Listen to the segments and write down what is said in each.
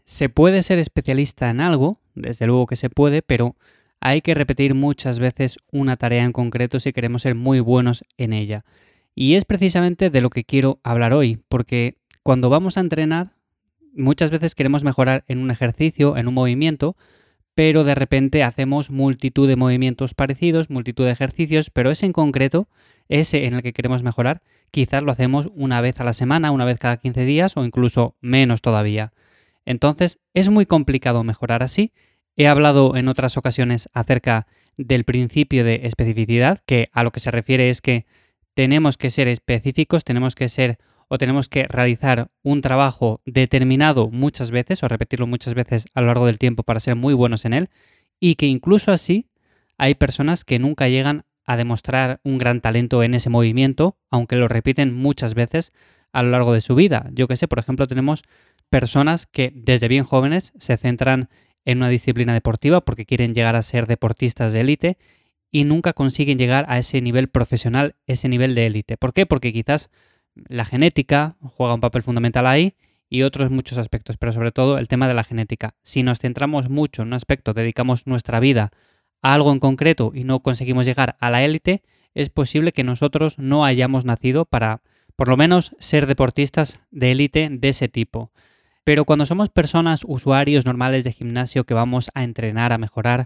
Se puede ser especialista en algo, desde luego que se puede, pero hay que repetir muchas veces una tarea en concreto si queremos ser muy buenos en ella. Y es precisamente de lo que quiero hablar hoy, porque cuando vamos a entrenar, muchas veces queremos mejorar en un ejercicio, en un movimiento, pero de repente hacemos multitud de movimientos parecidos, multitud de ejercicios, pero ese en concreto, ese en el que queremos mejorar, quizás lo hacemos una vez a la semana, una vez cada 15 días o incluso menos todavía. Entonces, es muy complicado mejorar así. He hablado en otras ocasiones acerca del principio de especificidad, que a lo que se refiere es que tenemos que ser específicos, tenemos que realizar un trabajo determinado muchas veces o repetirlo muchas veces a lo largo del tiempo para ser muy buenos en él, y que incluso así hay personas que nunca llegan a demostrar un gran talento en ese movimiento, aunque lo repiten muchas veces a lo largo de su vida. Yo que sé, por ejemplo, tenemos personas que desde bien jóvenes se centran en una disciplina deportiva porque quieren llegar a ser deportistas de élite y nunca consiguen llegar a ese nivel profesional, ese nivel de élite. ¿Por qué? Porque quizás la genética juega un papel fundamental ahí y otros muchos aspectos, pero sobre todo el tema de la genética. Si nos centramos mucho en un aspecto, dedicamos nuestra vida a algo en concreto y no conseguimos llegar a la élite, es posible que nosotros no hayamos nacido para, por lo menos, ser deportistas de élite de ese tipo. Pero cuando somos personas, usuarios normales de gimnasio que vamos a entrenar, a mejorar,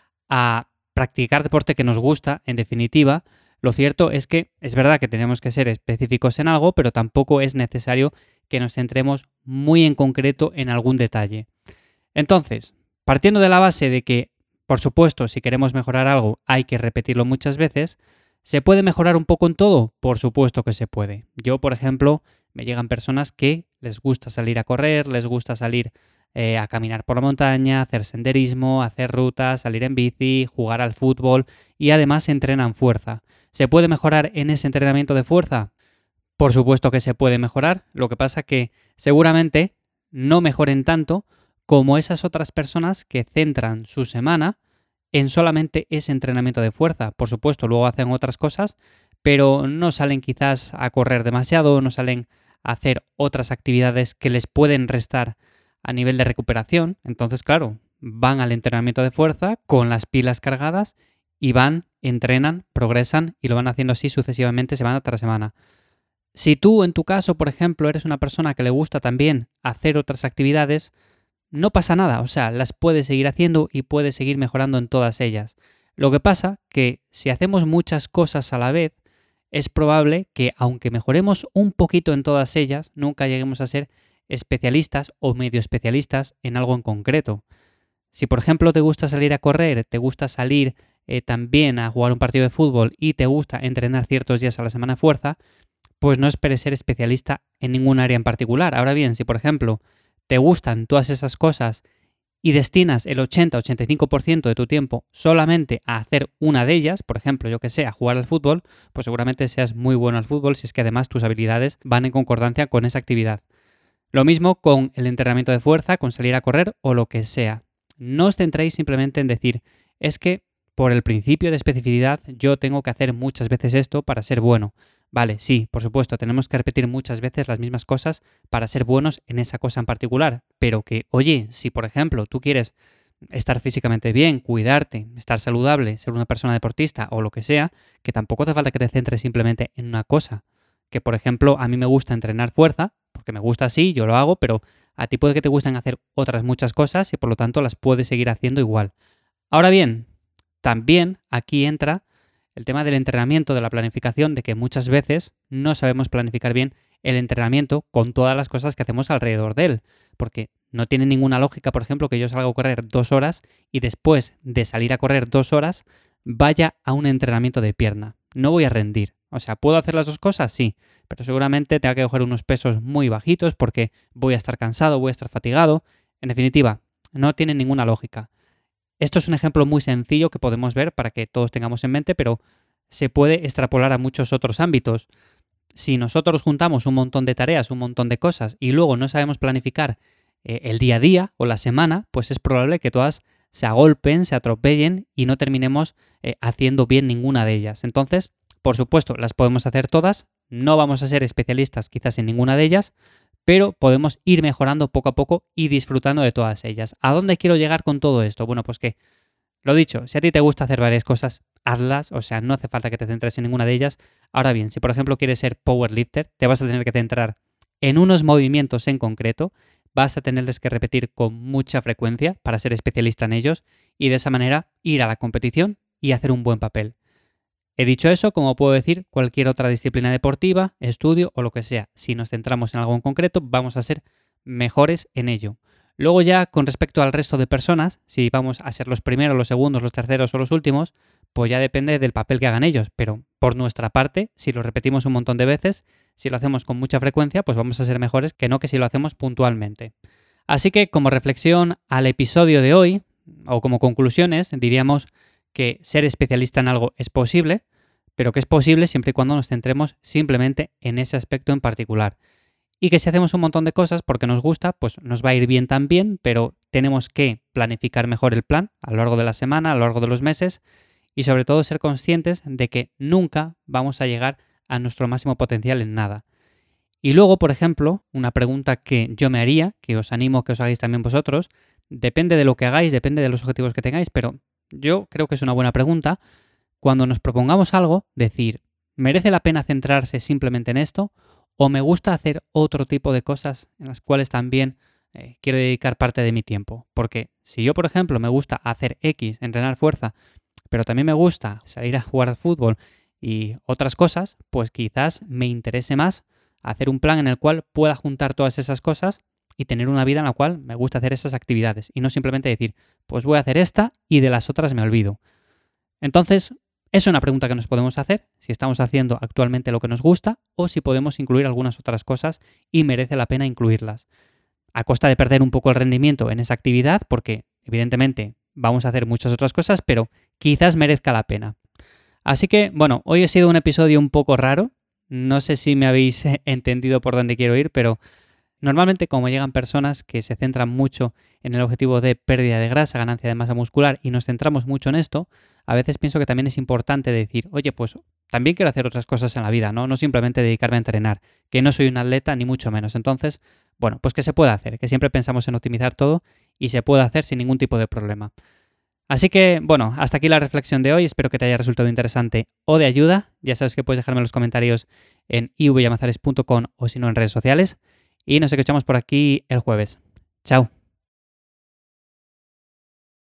a practicar deporte que nos gusta, en definitiva, lo cierto es que es verdad que tenemos que ser específicos en algo, pero tampoco es necesario que nos centremos muy en concreto en algún detalle. Entonces, partiendo de la base de que, por supuesto, si queremos mejorar algo hay que repetirlo muchas veces, ¿se puede mejorar un poco en todo? Por supuesto que se puede. Yo, por ejemplo, me llegan personas que les gusta salir a correr, les gusta salir a caminar por la montaña, hacer senderismo, hacer rutas, salir en bici, jugar al fútbol y además entrenan fuerza. ¿Se puede mejorar en ese entrenamiento de fuerza? Por supuesto que se puede mejorar, lo que pasa que seguramente no mejoren tanto como esas otras personas que centran su semana en solamente ese entrenamiento de fuerza. Por supuesto, luego hacen otras cosas, pero no salen quizás a correr demasiado, no salen a hacer otras actividades que les pueden restar a nivel de recuperación. Entonces, claro, van al entrenamiento de fuerza con las pilas cargadas y van, entrenan, progresan y lo van haciendo así sucesivamente semana tras semana. Si tú, en tu caso, por ejemplo, eres una persona que le gusta también hacer otras actividades, no pasa nada, o sea, las puedes seguir haciendo y puedes seguir mejorando en todas ellas. Lo que pasa que si hacemos muchas cosas a la vez, es probable que aunque mejoremos un poquito en todas ellas, nunca lleguemos a ser especialistas o medio especialistas en algo en concreto. Si por ejemplo te gusta salir a correr, te gusta salir también a jugar un partido de fútbol y te gusta entrenar ciertos días a la semana fuerza, pues no esperes ser especialista en ningún área en particular. Ahora bien, si por ejemplo te gustan todas esas cosas y destinas el 80-85% de tu tiempo solamente a hacer una de ellas, por ejemplo, yo que sé, a jugar al fútbol, pues seguramente seas muy bueno al fútbol si es que además tus habilidades van en concordancia con esa actividad. Lo mismo con el entrenamiento de fuerza, con salir a correr o lo que sea. No os centréis simplemente en decir, es que por el principio de especificidad yo tengo que hacer muchas veces esto para ser bueno. Vale, sí, por supuesto, tenemos que repetir muchas veces las mismas cosas para ser buenos en esa cosa en particular. Pero que, oye, si por ejemplo tú quieres estar físicamente bien, cuidarte, estar saludable, ser una persona deportista o lo que sea, que tampoco hace falta que te centres simplemente en una cosa. Que por ejemplo a mí me gusta entrenar fuerza, porque me gusta así, yo lo hago, pero a ti puede que te gusten hacer otras muchas cosas y por lo tanto las puedes seguir haciendo igual. Ahora bien, también aquí entra el tema del entrenamiento, de la planificación, de que muchas veces no sabemos planificar bien el entrenamiento con todas las cosas que hacemos alrededor de él. Porque no tiene ninguna lógica, por ejemplo, que yo salga a correr 2 horas y después de salir a correr 2 horas vaya a un entrenamiento de pierna. No voy a rendir. O sea, ¿puedo hacer las dos cosas? Sí, pero seguramente tenga que coger unos pesos muy bajitos porque voy a estar cansado, voy a estar fatigado. En definitiva, no tiene ninguna lógica. Esto es un ejemplo muy sencillo que podemos ver para que todos tengamos en mente, pero se puede extrapolar a muchos otros ámbitos. Si nosotros juntamos un montón de tareas, un montón de cosas y luego no sabemos planificar el día a día o la semana, pues es probable que todas se agolpen, se atropellen y no terminemos haciendo bien ninguna de ellas. Entonces, por supuesto, las podemos hacer todas, no vamos a ser especialistas quizás en ninguna de ellas, pero podemos ir mejorando poco a poco y disfrutando de todas ellas. ¿A dónde quiero llegar con todo esto? Bueno, pues que, lo dicho, si a ti te gusta hacer varias cosas, hazlas, o sea, no hace falta que te centres en ninguna de ellas. Ahora bien, si por ejemplo quieres ser powerlifter, te vas a tener que centrar en unos movimientos en concreto, vas a tenerles que repetir con mucha frecuencia para ser especialista en ellos y de esa manera ir a la competición y hacer un buen papel. He dicho eso, como puedo decir cualquier otra disciplina deportiva, estudio o lo que sea. Si nos centramos en algo en concreto, vamos a ser mejores en ello. Luego ya, con respecto al resto de personas, si vamos a ser los primeros, los segundos, los terceros o los últimos, pues ya depende del papel que hagan ellos. Pero por nuestra parte, si lo repetimos un montón de veces, si lo hacemos con mucha frecuencia, pues vamos a ser mejores que no que si lo hacemos puntualmente. Así que como reflexión al episodio de hoy, o como conclusiones, diríamos que ser especialista en algo es posible, pero que es posible siempre y cuando nos centremos simplemente en ese aspecto en particular. Y que si hacemos un montón de cosas porque nos gusta, pues nos va a ir bien también, pero tenemos que planificar mejor el plan a lo largo de la semana, a lo largo de los meses y sobre todo ser conscientes de que nunca vamos a llegar a nuestro máximo potencial en nada. Y luego, por ejemplo, una pregunta que yo me haría, que os animo a que os hagáis también vosotros, depende de lo que hagáis, depende de los objetivos que tengáis, pero yo creo que es una buena pregunta. Cuando nos propongamos algo, decir, ¿merece la pena centrarse simplemente en esto? ¿O me gusta hacer otro tipo de cosas en las cuales también quiero dedicar parte de mi tiempo? Porque si yo, por ejemplo, me gusta hacer X, entrenar fuerza, pero también me gusta salir a jugar al fútbol y otras cosas, pues quizás me interese más hacer un plan en el cual pueda juntar todas esas cosas y tener una vida en la cual me gusta hacer esas actividades y no simplemente decir, pues voy a hacer esta y de las otras me olvido. Entonces, es una pregunta que nos podemos hacer, si estamos haciendo actualmente lo que nos gusta o si podemos incluir algunas otras cosas y merece la pena incluirlas. A costa de perder un poco el rendimiento en esa actividad, porque evidentemente vamos a hacer muchas otras cosas, pero quizás merezca la pena. Así que, bueno, hoy ha sido un episodio un poco raro. No sé si me habéis entendido por dónde quiero ir, pero normalmente como llegan personas que se centran mucho en el objetivo de pérdida de grasa, ganancia de masa muscular y nos centramos mucho en esto, a veces pienso que también es importante decir, oye, pues también quiero hacer otras cosas en la vida, ¿no? No simplemente dedicarme a entrenar, que no soy un atleta ni mucho menos. Entonces, bueno, pues que se puede hacer, que siempre pensamos en optimizar todo y se puede hacer sin ningún tipo de problema. Así que, bueno, hasta aquí la reflexión de hoy. Espero que te haya resultado interesante o de ayuda. Ya sabes que puedes dejarme en los comentarios en ivyamazares.com o si no en redes sociales. Y nos escuchamos por aquí el jueves. Chao.